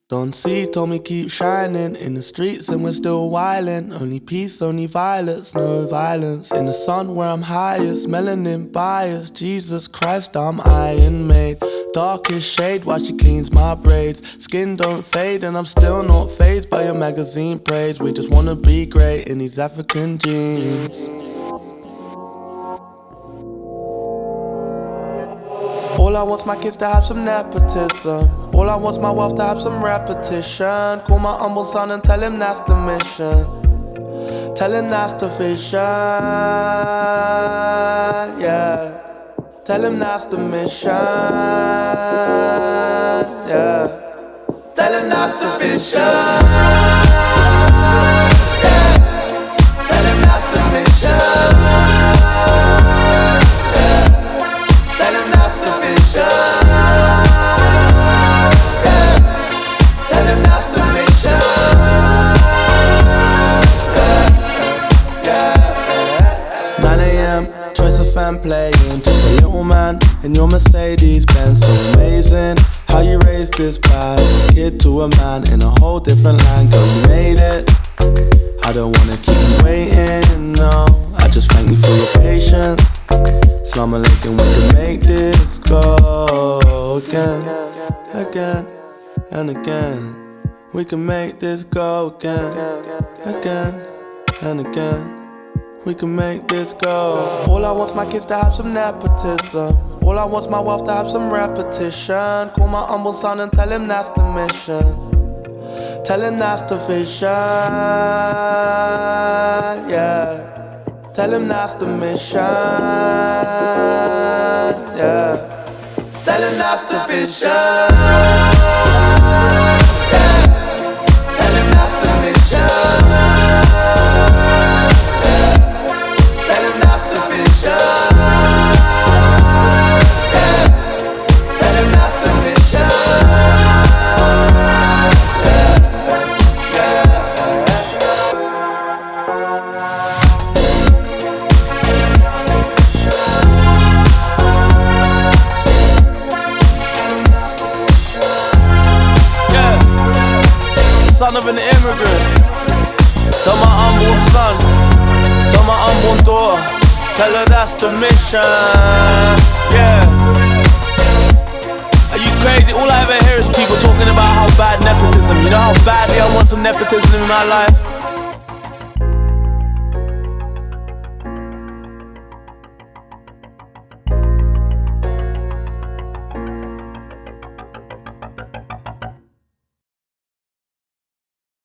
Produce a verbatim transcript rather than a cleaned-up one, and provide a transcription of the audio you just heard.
Don C told me keep shining in the streets and we're still wildin'. Only peace, only violence, no violence. In the sun where I'm highest, melanin bias. Jesus Christ, I'm iron made. Darkest shade while she cleans my braids. Skin don't fade and I'm still not fazed by your magazine praise. We just wanna be great in these African jeans. All I want's my kids to have some nepotism. All I want's my wealth to have some repetition. Call my humble son and tell him that's the mission. Tell him that's the vision, yeah. Tell him that's the mission, yeah. Tell him that's the vision, yeah. Tell him that's the mission, yeah. Tell him that's the vision, yeah. Tell him that's the mission, yeah, yeah. nine a m, choice of fan playing. Just a little man in your Mercedes Benz. So amazing how you raised this bad kid to a man in a whole different land. Girl, you made it. I don't wanna keep you waiting, no. I just thank you for your patience. Slum alaikum, we can make this go again, again, and again. We can make this go again, again, and again. We can make this go. All I want's my kids to have some nepotism. All I want's my wealth to have some repetition. Call my humble son and tell him that's the mission. Tell him that's the vision, yeah. Tell him that's the mission, yeah. Tell him that's the vision, yeah. Tell him that's the mission, yeah. Tell him that's the vision, yeah. Tell him that's the mission, yeah, yeah. Son of an immigrant, tell my unborn son, tell my unborn daughter, tell her that's the mission, yeah. Are you crazy? All I ever hear is people talking about how bad nepotism. You know how badly I want some nepotism in my life?